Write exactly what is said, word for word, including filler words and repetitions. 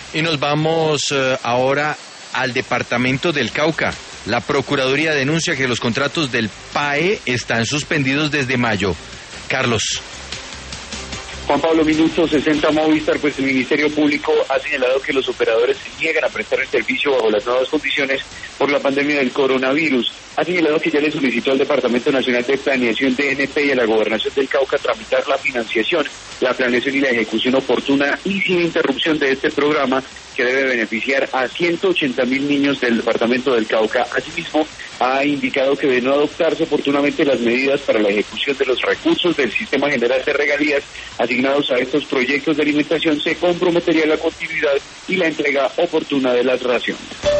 Y nos vamos uh, ahora al departamento del Cauca. La Procuraduría denuncia que los contratos del P A E están suspendidos desde mayo. Carlos. Juan Pablo, Minuto sesenta Movistar, pues el Ministerio Público ha señalado que los operadores se niegan a prestar el servicio bajo las nuevas condiciones por la pandemia del coronavirus. Ha señalado que ya le solicitó al Departamento Nacional de Planeación D N P y a la Gobernación del Cauca tramitar la financiación, la planeación y la ejecución oportuna y sin interrupción de este programa que debe beneficiar a ciento ochenta mil niños del Departamento del Cauca. Asimismo, ha indicado que de no adoptarse oportunamente las medidas para la ejecución de los recursos del Sistema General de Regalías asignados a estos proyectos de alimentación, se comprometería la continuidad y la entrega oportuna de las raciones.